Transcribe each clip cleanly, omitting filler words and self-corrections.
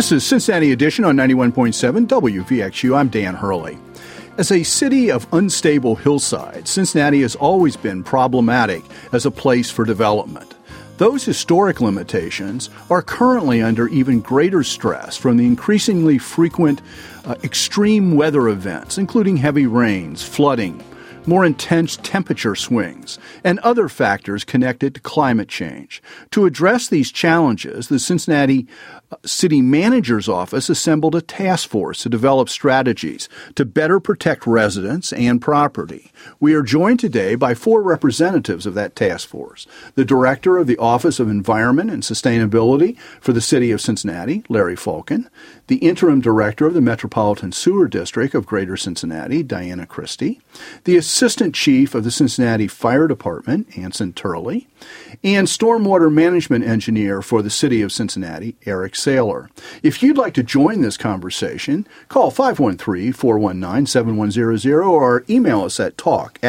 This is Cincinnati Edition on 91.7 WVXU. I'm Dan Hurley. As a city of unstable hillsides, Cincinnati has always been problematic as a place for development. Those historic limitations are currently under even greater stress from the increasingly frequent extreme weather events, including heavy rains, flooding, more intense temperature swings, and other factors connected to climate change. To address these challenges, the Cincinnati City Manager's Office assembled a task force to develop strategies to better protect residents and property. We are joined today by four representatives of that task force. The Director of the Office of Environment and Sustainability for the City of Cincinnati, Larry Falcon, the Interim Director of the Metropolitan Sewer District of Greater Cincinnati, Diana Christie, the Assistant Chief of the Cincinnati Fire Department, Anson Turley, and Stormwater Management Engineer for the City of Cincinnati, Eric Saylor. If you'd like to join this conversation, call 513-419-7100 or email us at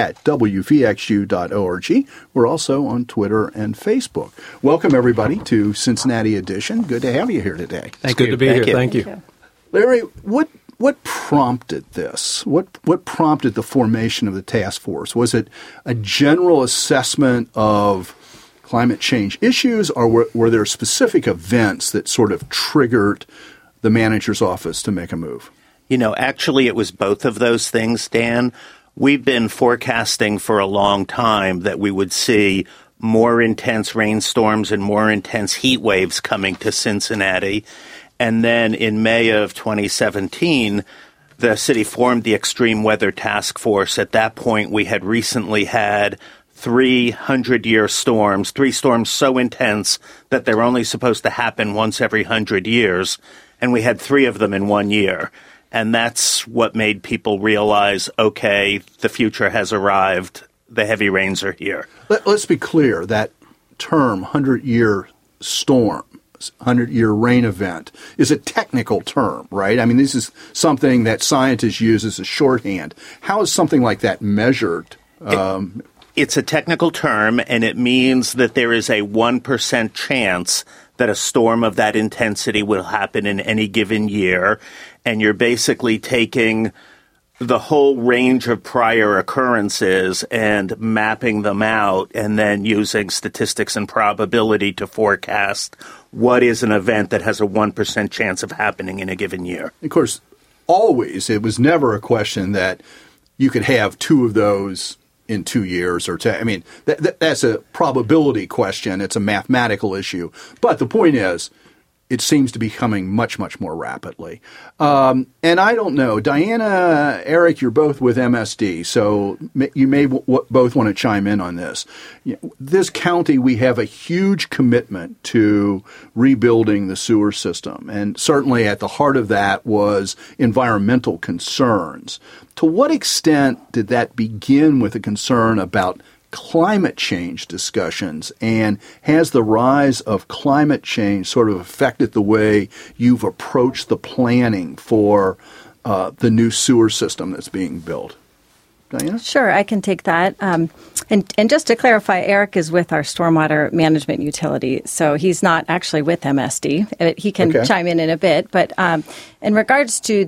talk@wvxu.org. We're also on Twitter and Facebook. Welcome, everybody, to Cincinnati Edition. Good to have you here today. It's good to be here. Thank you. Larry, what prompted this? What prompted the formation of the task force? Was it a general assessment of climate change issues, or were there specific events that sort of triggered the manager's office to make a move? You know, actually, it was both of those things, Dan. We've been forecasting for a long time that we would see more intense rainstorms and more intense heat waves coming to Cincinnati. And then in May of 2017, the city formed the Extreme Weather Task Force. At that point, we had recently had 300-year storms, three storms so intense that they're only supposed to happen once every 100 years. And we had three of them in 1 year. And that's what made people realize, okay, the future has arrived. The heavy rains are here. Let's be clear, that term, 100-year storm, 100-year rain event, is a technical term, right? I mean, this is something that scientists use as a shorthand. How is something like that measured? It's a technical term, and it means that there is a 1% chance that a storm of that intensity will happen in any given year. And you're basically taking the whole range of prior occurrences and mapping them out and then using statistics and probability to forecast what is an event that has a 1% chance of happening in a given year. Of course, always, it was never a question that you could have two of those in 2 years or 10. I mean, that's a probability question. It's a mathematical issue. But the point is, it seems to be coming much, much more rapidly. And I don't know. Diana, Eric, you're both with MSD, so you may both want to chime in on this. This county, we have a huge commitment to rebuilding the sewer system. And certainly at the heart of that was environmental concerns. To what extent did that begin with a concern about climate change discussions, and has the rise of climate change sort of affected the way you've approached the planning for the new sewer system that's being built? Diana? Sure, I can take that. And just to clarify, Eric is with our stormwater management utility, so he's not actually with MSD. He can chime in a bit, but in regards to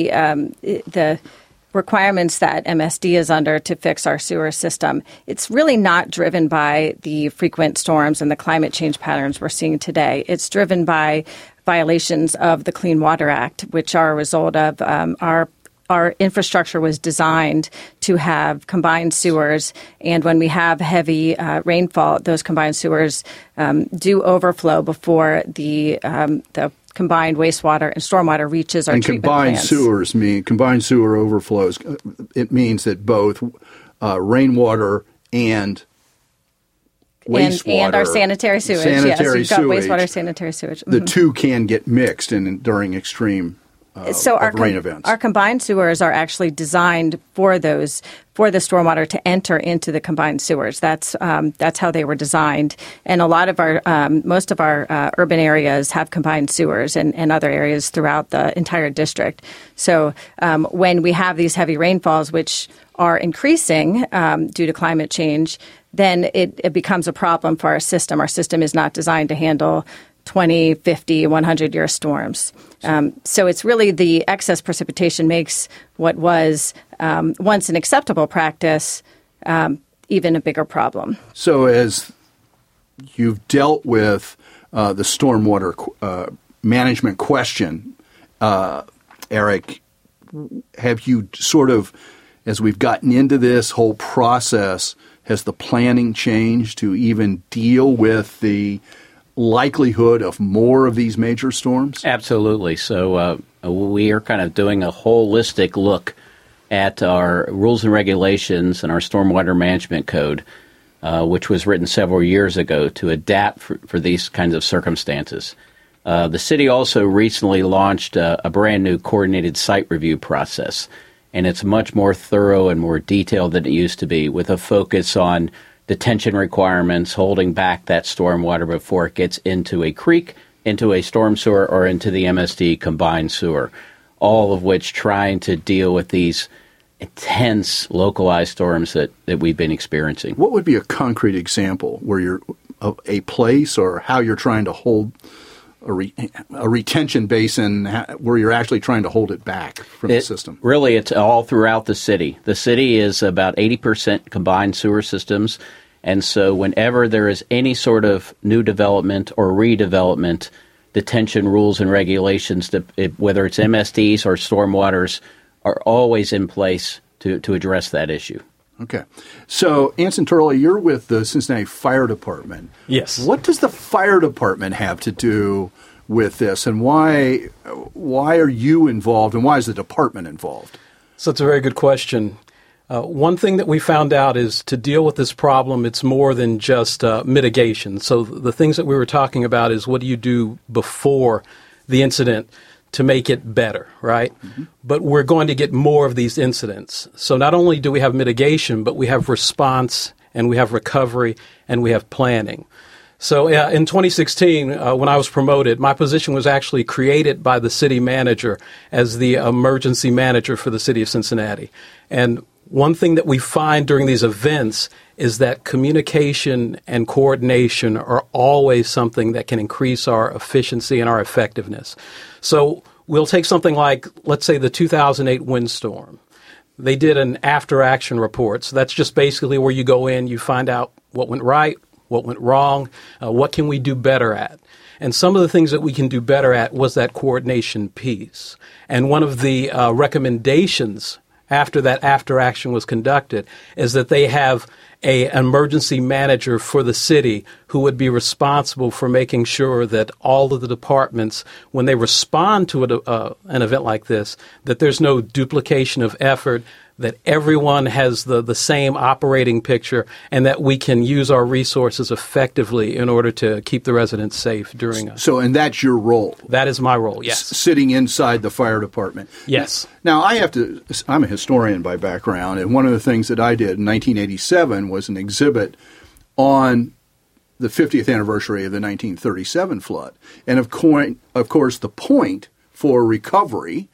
the requirements that MSD is under to fix our sewer system, it's really not driven by the frequent storms and the climate change patterns we're seeing today. It's driven by violations of the Clean Water Act, which are a result of our infrastructure was designed to have combined sewers, and when we have heavy rainfall, those combined sewers do overflow before the combined wastewater and stormwater reaches our treatment plants. Combined sewer overflows. It means that both rainwater and wastewater. And our sanitary sewage. Yes, you've got wastewater, sanitary sewage. The two can get mixed during extreme rain events. Our combined sewers are actually designed for the stormwater to enter into the combined sewers. That's how they were designed. And a lot of most of our urban areas have combined sewers and other areas throughout the entire district. So when we have these heavy rainfalls, which are increasing due to climate change, then it becomes a problem for our system. Our system is not designed to handle 20, 50, 100-year storms. So it's really the excess precipitation makes what was once an acceptable practice even a bigger problem. So as you've dealt with the stormwater management question, Eric, have you sort of, as we've gotten into this whole process, has the planning changed to even deal with the likelihood of more of these major storms? Absolutely. So we are kind of doing a holistic look at our rules and regulations and our stormwater management code, which was written several years ago to adapt for these kinds of circumstances. The city also recently launched a brand new coordinated site review process, and it's much more thorough and more detailed than it used to be, with a focus on detention requirements, holding back that stormwater before it gets into a creek, into a storm sewer, or into the MSD combined sewer, all of which trying to deal with these intense localized storms that we've been experiencing. What would be a concrete example where you're a place or how you're trying to hold a retention basin where you're actually trying to hold it back from the system? Really, it's all throughout the city. The city is about 80% combined sewer systems, and so whenever there is any sort of new development or redevelopment, detention rules and regulations, whether it's MSDs or stormwaters, are always in place to address that issue. Okay. So, Anson Turley, you're with the Cincinnati Fire Department. Yes. What does the fire department have to do with this, and why are you involved, and why is the department involved? So it's a very good question. One thing that we found out is to deal with this problem, it's more than just mitigation. So the things that we were talking about is what do you do before the incident to make it better, right? Mm-hmm. But we're going to get more of these incidents. So not only do we have mitigation, but we have response, and we have recovery, and we have planning. So in 2016, when I was promoted, my position was actually created by the city manager as the emergency manager for the city of Cincinnati. And one thing that we find during these events is that communication and coordination are always something that can increase our efficiency and our effectiveness. So we'll take something like, let's say, the 2008 windstorm. They did an after-action report. So that's just basically where you go in, you find out what went right, what went wrong, what can we do better at. And some of the things that we can do better at was that coordination piece. And one of the recommendations after that after-action was conducted is that they have an emergency manager for the city who would be responsible for making sure that all of the departments, when they respond to an event like this, that there's no duplication of effort, that everyone has the same operating picture, and that we can use our resources effectively in order to keep the residents safe during a... So, and that's your role? That is my role, yes. Sitting inside the fire department? Yes. Now, I'm a historian by background, and one of the things that I did in 1987 was an exhibit on the 50th anniversary of the 1937 flood. And of course, the point for recovery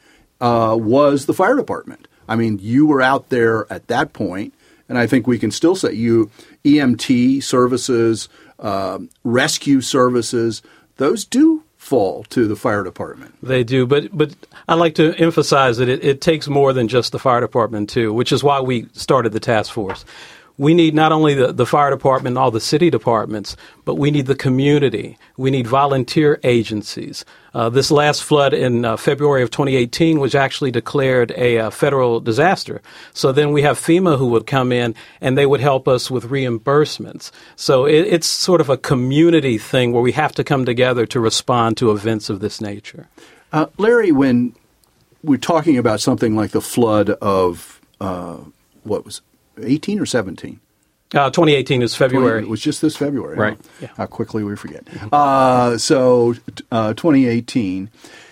was the fire department. I mean, you were out there at that point, and I think we can still say EMT services, rescue services, those do fall to the fire department. They do, but I'd like to emphasize that it takes more than just the fire department, too, which is why we started the task force. We need not only the fire department and all the city departments, but we need the community. We need volunteer agencies. This last flood in February of 2018 was actually declared a federal disaster. So then we have FEMA who would come in and they would help us with reimbursements. So it's sort of a community thing where we have to come together to respond to events of this nature. Larry, when we're talking about something like the flood of, 18 or 17? 2018 is February. It was just this February. Right. Huh? Yeah. How quickly we forget. So 2018,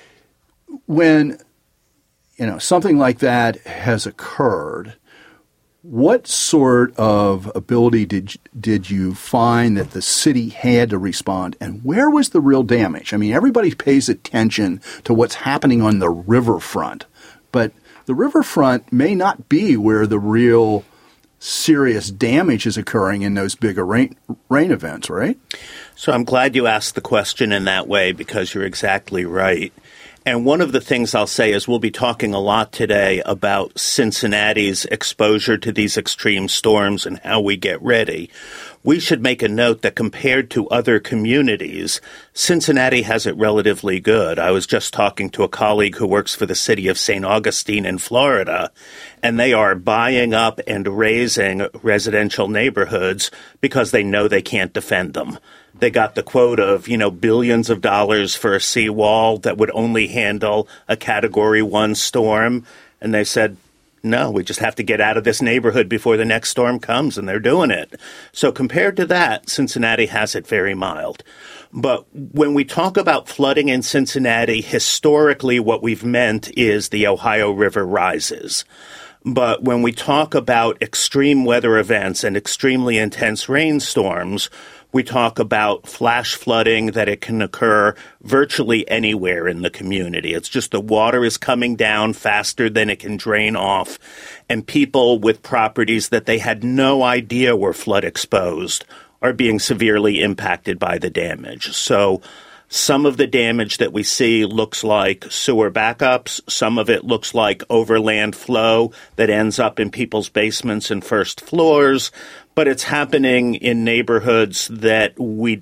when something like that has occurred, what sort of ability did you find that the city had to respond, and where was the real damage? I mean, everybody pays attention to what's happening on the riverfront, but the riverfront may not be where the real serious damage is occurring in those bigger rain events, right? So I'm glad you asked the question in that way, because you're exactly right. And one of the things I'll say is we'll be talking a lot today about Cincinnati's exposure to these extreme storms and how we get ready. We should make a note that compared to other communities, Cincinnati has it relatively good. I was just talking to a colleague who works for the city of St. Augustine in Florida, and they are buying up and raising residential neighborhoods because they know they can't defend them. They got the quote of, billions of dollars for a seawall that would only handle a Category 1 storm. And they said, no, we just have to get out of this neighborhood before the next storm comes, and they're doing it. So compared to that, Cincinnati has it very mild. But when we talk about flooding in Cincinnati, historically what we've meant is the Ohio River rises. But when we talk about extreme weather events and extremely intense rainstorms, we talk about flash flooding, that it can occur virtually anywhere in the community. It's just the water is coming down faster than it can drain off, and people with properties that they had no idea were flood exposed are being severely impacted by the damage. So some of the damage that we see looks like sewer backups. Some of it looks like overland flow that ends up in people's basements and first floors. But it's happening in neighborhoods that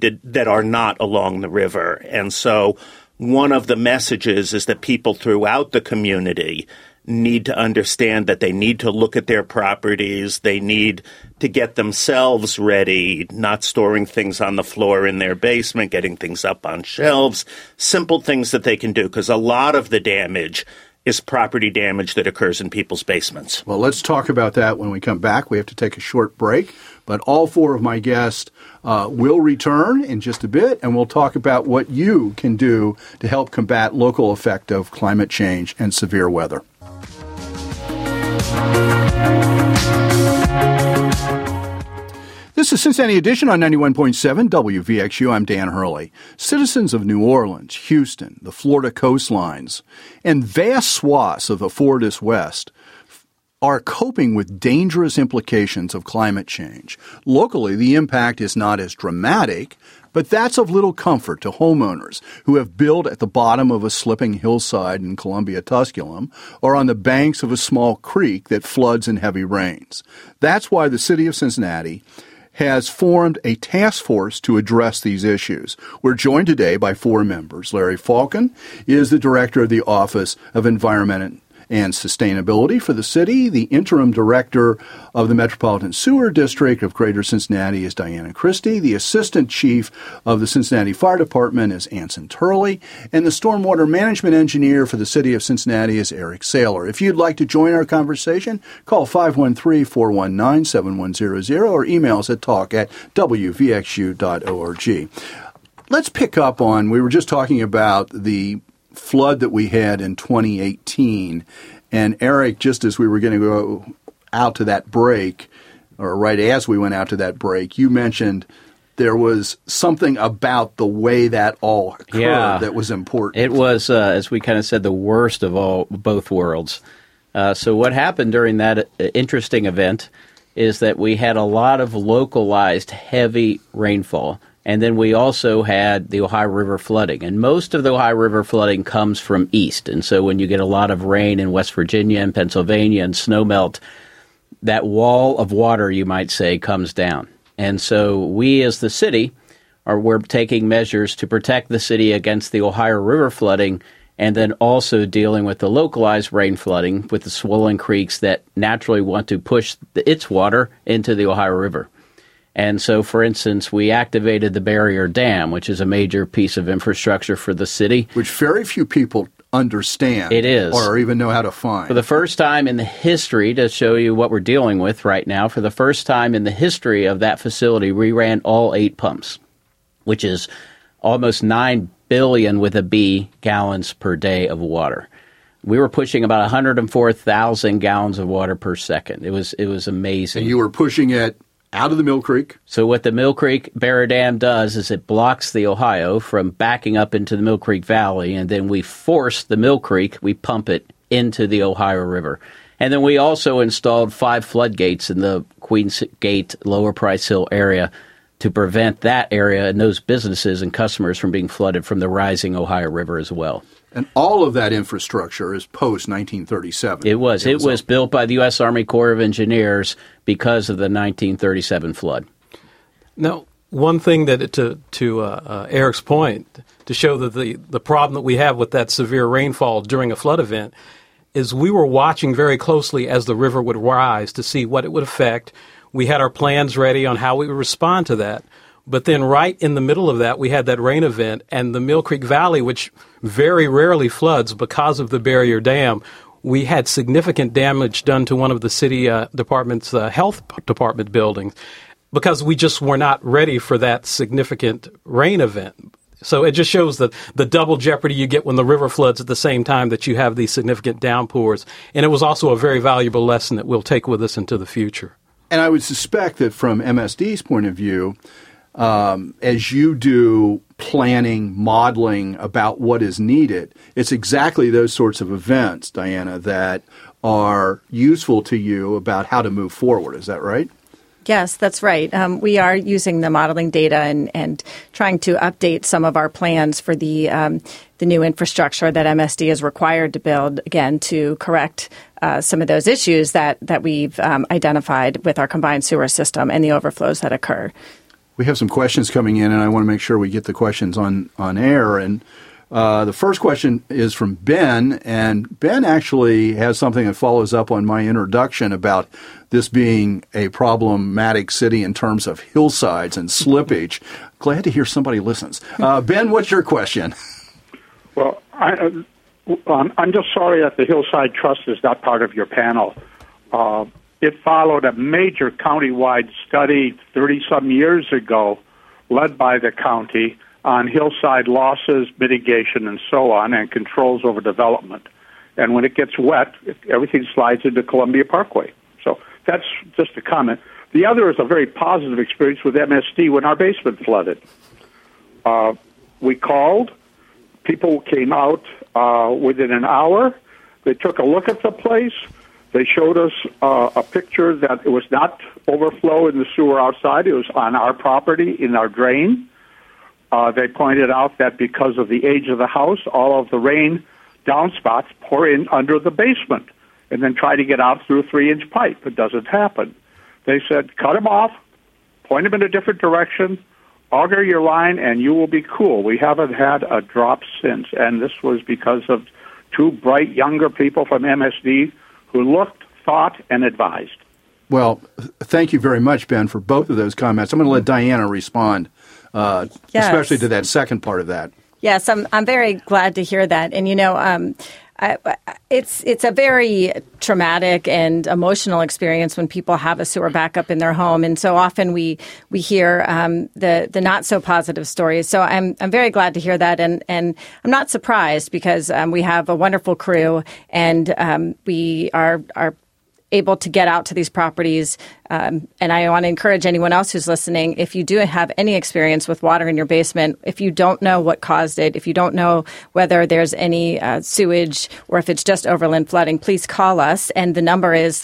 are not along the river. And so one of the messages is that people throughout the community need to understand that they need to look at their properties. They need to get themselves ready, not storing things on the floor in their basement, getting things up on shelves, simple things that they can do, because a lot of the damage is property damage that occurs in people's basements. Well, let's talk about that when we come back. We have to take a short break, but all four of my guests will return in just a bit, and we'll talk about what you can do to help combat local effect of climate change and severe weather. This is Cincinnati Edition on 91.7 WVXU. I'm Dan Hurley. Citizens of New Orleans, Houston, the Florida coastlines, and vast swaths of the Florida's West are coping with dangerous implications of climate change. Locally, the impact is not as dramatic, but that's of little comfort to homeowners who have built at the bottom of a slipping hillside in Columbia, Tusculum, or on the banks of a small creek that floods in heavy rains. That's why the city of Cincinnati has formed a task force to address these issues. We're joined today by four members. Larry Falcon is the director of the Office of Environment and Sustainability for the city. The interim director of the Metropolitan Sewer District of Greater Cincinnati is Diana Christie. The assistant chief of the Cincinnati Fire Department is Anson Turley. And the stormwater management engineer for the city of Cincinnati is Eric Saylor. If you'd like to join our conversation, call 513-419-7100 or email us at talk@wvxu.org. Let's pick up on, we were just talking about the flood that we had in 2018. And Eric, just as we were going to go out to that break, or right as we went out to that break, you mentioned there was something about the way that all occurred that was important. It was, as we kind of said, the worst of both worlds. So what happened during that interesting event is that we had a lot of localized heavy rainfall. And then we also had the Ohio River flooding. And most of the Ohio River flooding comes from east. And so when you get a lot of rain in West Virginia and Pennsylvania and snowmelt, that wall of water, you might say, comes down. And so we as the city we're taking measures to protect the city against the Ohio River flooding, and then also dealing with the localized rain flooding with the swollen creeks that naturally want to push its water into the Ohio River. And so, for instance, we activated the Barrier Dam, which is a major piece of infrastructure for the city. Which very few people understand. It is. Or even know how to find. For the first time in the history, to show you what we're dealing with right now, for the first time in the history of that facility, we ran all 8 pumps, which is almost 9 billion with a B gallons per day of water. We were pushing about 104,000 gallons of water per second. It was amazing. And you were pushing it out of the Mill Creek? So what the Mill Creek Barrier Dam does is it blocks the Ohio from backing up into the Mill Creek Valley, and then we force the Mill Creek, we pump it into the Ohio River. And then we also installed 5 floodgates in the Queensgate, Lower Price Hill area to prevent that area and those businesses and customers from being flooded from the rising Ohio River as well. And all of that infrastructure is post-1937. It was built by the U.S. Army Corps of Engineers because of the 1937 flood. Now, one thing that to Eric's point, to show that the problem that we have with that severe rainfall during a flood event is we were watching very closely as the river would rise to see what it would affect. We had our plans ready on how we would respond to that. But then right in the middle of that, we had that rain event, and the Mill Creek Valley, which very rarely floods because of the barrier dam, we had significant damage done to one of the city department's health department buildings because we just were not ready for that significant rain event. So it just shows that the double jeopardy you get when the river floods at the same time that you have these significant downpours. And it was also a very valuable lesson that we'll take with us into the future. And I would suspect that from MSD's point of view, as you do planning, modeling about what is needed, it's exactly those sorts of events, Diana, that are useful to you about how to move forward. Is that right? Yes, that's right. We are using the modeling data and trying to update some of our plans for the new infrastructure that MSD is required to build, again, to correct some of those issues that we've identified with our combined sewer system and the overflows that occur. We have some questions coming in, and I want to make sure we get the questions on air. And the first question is from Ben, and Ben actually has something that follows up on my introduction about this being a problematic city in terms of hillsides and slippage. Glad to hear somebody listens. Ben, what's your question? Well, I'm just sorry that the Hillside Trust is not part of your panel. It followed a major county-wide study 30-some years ago, led by the county, on hillside losses, mitigation, and so on, and controls over development. And when it gets wet, everything slides into Columbia Parkway. So that's just a comment. The other is a very positive experience with MSD when our basement flooded. We called. People came out within an hour. They took a look at the place. They showed us a picture that it was not overflow in the sewer outside. It was on our property in our drain. They pointed out that because of the age of the house, all of the rain downspouts pour in under the basement and then try to get out through a 3-inch pipe. It doesn't happen. They said, cut them off, point them in a different direction, auger your line, and you will be cool. We haven't had a drop since, and this was because of two bright younger people from MSD who looked, thought, and advised. Well, thank you very much, Ben, for both of those comments. I'm going to let Diana respond, especially to that second part of that. Yes, I'm very glad to hear that. And, it's a very traumatic and emotional experience when people have a sewer backup in their home, and so often we hear the not so positive stories. So I'm very glad to hear that, and I'm not surprised because we have a wonderful crew, and we are able to get out to these properties. And I want to encourage anyone else who's listening, if you do have any experience with water in your basement, if you don't know what caused it, if you don't know whether there's any sewage or if it's just overland flooding, please call us. And the number is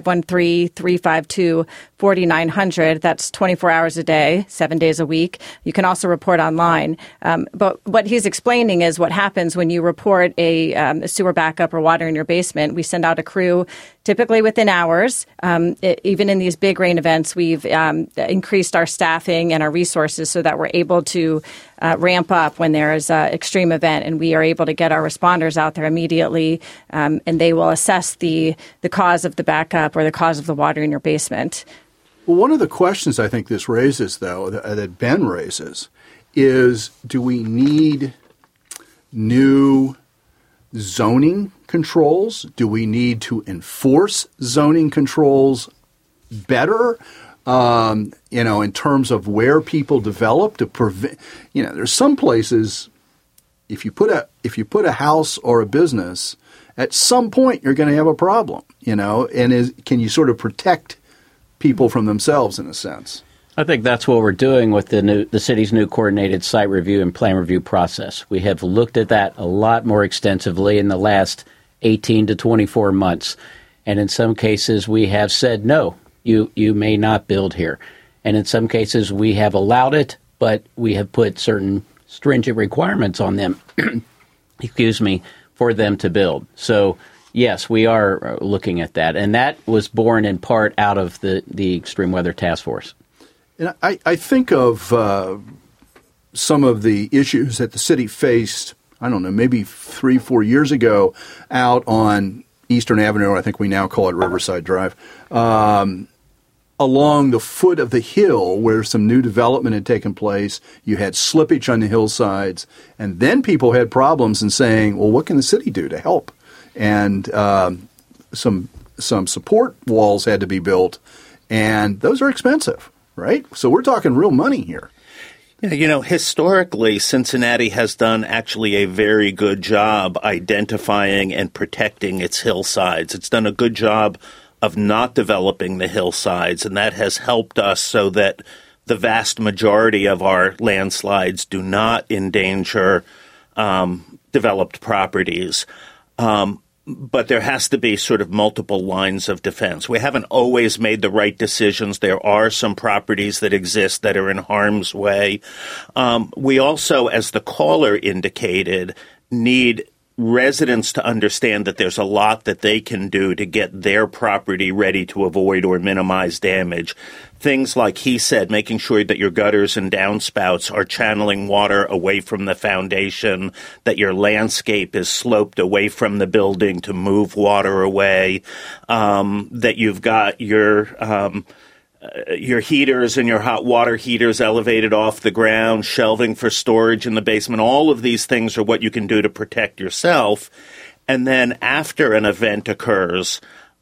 513-352-4900. That's 24 hours a day, 7 days a week. You can also report online. But what he's explaining is what happens when you report a sewer backup or water in your basement. We send out a crew typically within hours. Even in these big rain events, we've increased our staffing and our resources so that we're able to ramp up when there is an extreme event, and we are able to get our responders out there immediately, and they will assess the cause of the backup or the cause of the water in your basement. Well, one of the questions I think this raises, though, that Ben raises, is do we need new zoning controls? Do we need to enforce zoning controls better, in terms of where people develop to prevent? There's some places, if you put a house or a business, at some point you're going to have a problem, and can you sort of protect people from themselves in a sense? I think that's what we're doing with the city's new coordinated site review and plan review process. We have looked at that a lot more extensively in the last 18 to 24 months. And in some cases, we have said, no, you may not build here. And in some cases, we have allowed it, but we have put certain stringent requirements on them, for them to build. So, yes, we are looking at that. And that was born in part out of the Extreme Weather Task Force. And I think of some of the issues that the city faced, I don't know, maybe 3-4 years ago out on Eastern Avenue, I think we now call it Riverside Drive, along the foot of the hill where some new development had taken place. You had slippage on the hillsides, and then people had problems in saying, well, what can the city do to help? And some support walls had to be built, and those are expensive, right? So we're talking real money here. Historically, Cincinnati has done actually a very good job identifying and protecting its hillsides. It's done a good job of not developing the hillsides, and that has helped us so that the vast majority of our landslides do not endanger developed properties. But there has to be sort of multiple lines of defense. We haven't always made the right decisions. There are some properties that exist that are in harm's way. We also, as the caller indicated, need residents to understand that there's a lot that they can do to get their property ready to avoid or minimize damage. Things like he said, making sure that your gutters and downspouts are channeling water away from the foundation, that your landscape is sloped away from the building to move water away, that you've got your heaters and your hot water heaters elevated off the ground, shelving for storage in the basement. All of these things are what you can do to protect yourself. And then after an event occurs,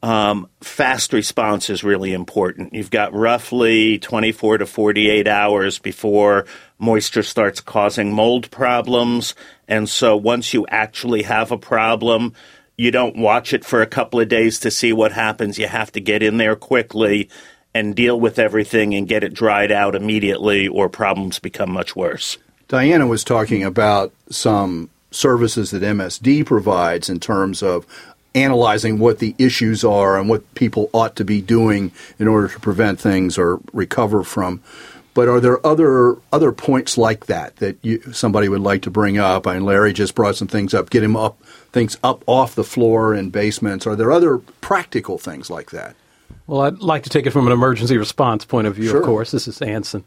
fast response is really important. You've got roughly 24 to 48 hours before moisture starts causing mold problems. And so once you actually have a problem, you don't watch it for a couple of days to see what happens. You have to get in there quickly and deal with everything and get it dried out immediately, or problems become much worse. Diana was talking about some services that MSD provides in terms of analyzing what the issues are and what people ought to be doing in order to prevent things or recover from. But are there other points like that somebody would like to bring up? And Larry just brought some things up, things up off the floor in basements. Are there other practical things like that? Well, I'd like to take it from an emergency response point of view, Sure. Of course. This is Anson.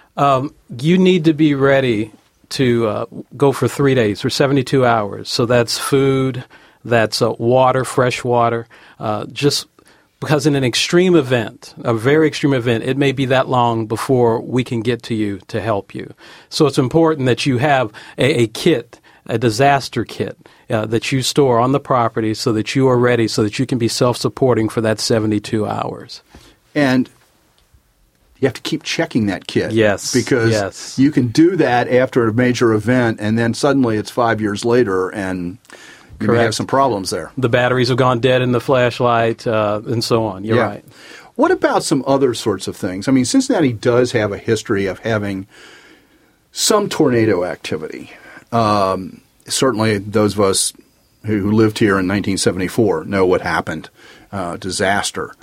You need to be ready to go for 3 days, for 72 hours. So that's food, that's water, fresh water, just because in an extreme event, a very extreme event, it may be that long before we can get to you to help you. So it's important that you have a kit, a disaster kit that you store on the property so that you are ready, so that you can be self-supporting for that 72 hours. And you have to keep checking that kit. Yes. Because you can do that after a major event, and then suddenly it's 5 years later, and you may have some problems there. The batteries have gone dead in the flashlight, and so on. You're right. What about some other sorts of things? I mean, Cincinnati does have a history of having some tornado activity. Certainly those of us who lived here in 1974 know what happened, disaster.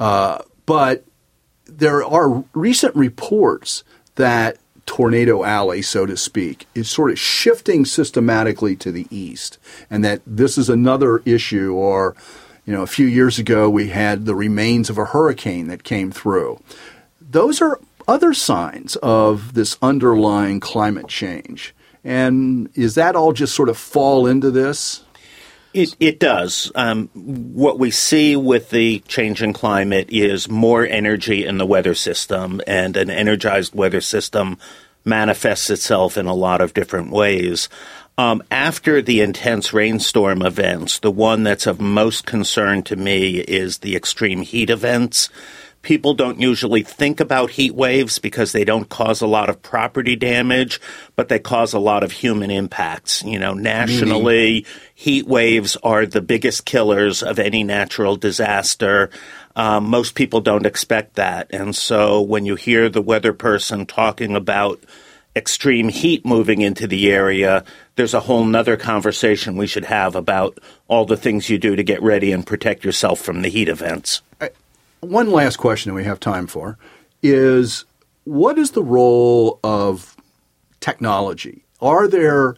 But there are recent reports that Tornado Alley, so to speak, is sort of shifting systematically to the east, and that this is another issue. Or, a few years ago we had the remains of a hurricane that came through. Those are other signs of this underlying climate change. And is that all just sort of fall into this? It does. What we see with the changing climate is more energy in the weather system, and an energized weather system manifests itself in a lot of different ways. After the intense rainstorm events, the one that's of most concern to me is the extreme heat events. People don't usually think about heat waves because they don't cause a lot of property damage, but they cause a lot of human impacts. Nationally, heat waves are the biggest killers of any natural disaster. Most people don't expect that. And so when you hear the weather person talking about extreme heat moving into the area, there's a whole nother conversation we should have about all the things you do to get ready and protect yourself from the heat events. one last question that we have time for is, what is the role of technology? Are there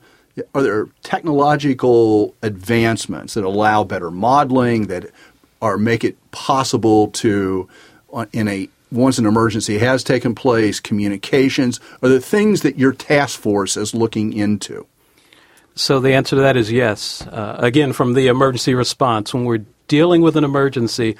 technological advancements that allow better modeling, that make it possible to, once an emergency has taken place, communications? Are there things that your task force is looking into? So the answer to that is yes. Again, from the emergency response, when we're dealing with an emergency,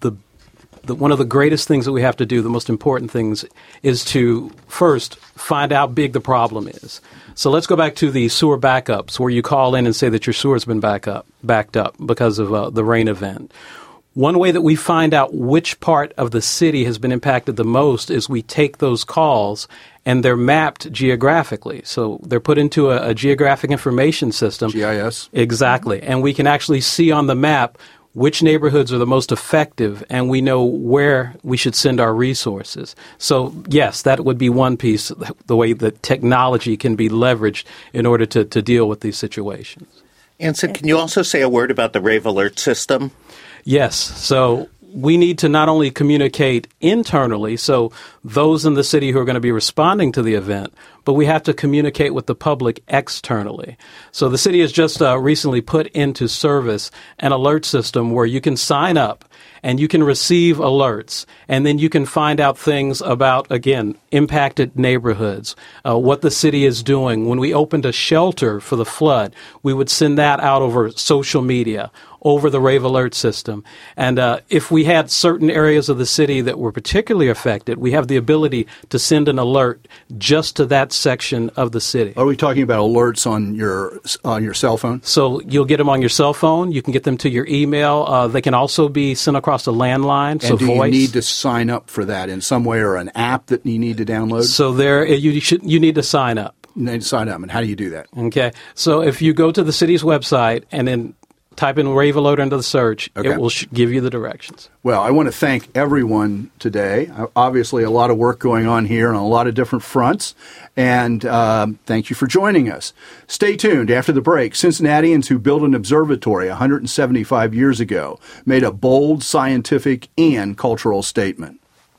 one of the greatest things that we have to do, the most important things, is to first find out how big the problem is. So let's go back to the sewer backups, where you call in and say that your sewer's been backed up because of the rain event. One way that we find out which part of the city has been impacted the most is we take those calls and they're mapped geographically. So they're put into a geographic information system. GIS. Exactly. And we can actually see on the map which neighborhoods are the most effective, and we know where we should send our resources. So, yes, that would be one piece, the way that technology can be leveraged in order to deal with these situations. Anson, can you also say a word about the Rave Alert system? Yes. So we need to not only communicate internally, so those in the city who are going to be responding to the event, but we have to communicate with the public externally. So the city has just recently put into service an alert system where you can sign up and you can receive alerts, and then you can find out things about, again, impacted neighborhoods, what the city is doing. When we opened a shelter for the flood, we would send that out over social media, over the Rave Alert system. And if we had certain areas of the city that were particularly affected, we have the ability to send an alert just to that section of the city. Are we talking about alerts on your cell phone? So you'll get them on your cell phone. You can get them to your email. They can also be sent across a landline. And do you need to sign up for that in some way, or an app that you need to download? So you need to sign up. You need to sign up. And how do you do that? Okay. So if you go to the city's website and then type in Rave Alert into the search, okay, it will give you the directions. Well, I want to thank everyone today. Obviously, a lot of work going on here on a lot of different fronts, and thank you for joining us. Stay tuned. After the break, Cincinnatians who built an observatory 175 years ago made a bold scientific and cultural statement.